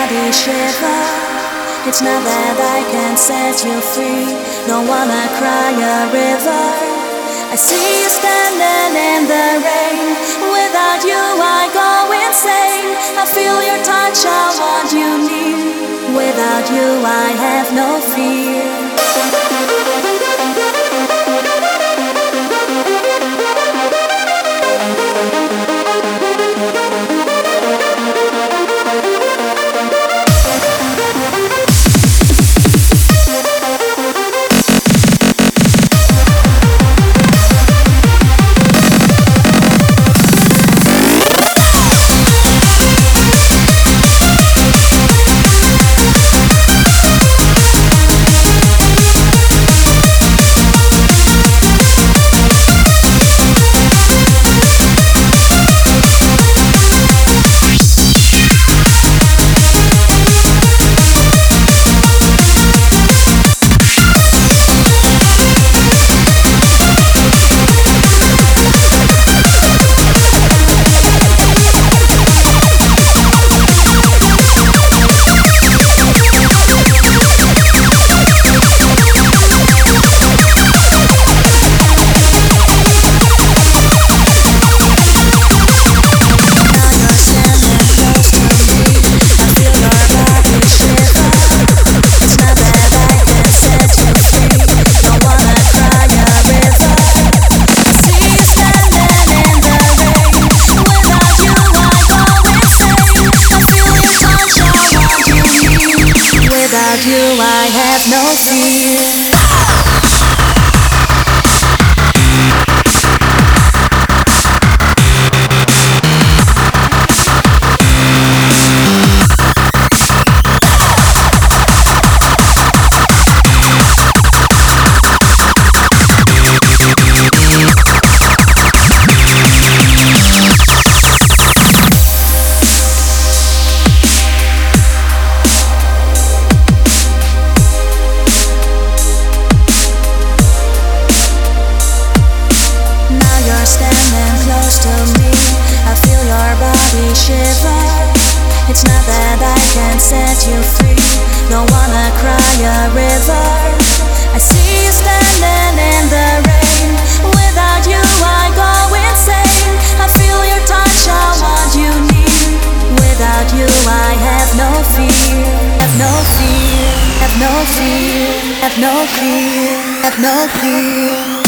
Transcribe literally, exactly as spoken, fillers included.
body shiver. It's not that I can set you free. Don't wanna cry a river. I see you standing in the rain. Without you I go insane. I feel your touch, I want you near. Without you I have no fear. Without you I have no fear. It's not that I can set you free. Don't wanna cry a river. I see you standing in the rain. Without you I go insane. I feel your touch, I want you near. Without you I have no fear. Have no fear. Have no fear. Have no fear. Have no fear.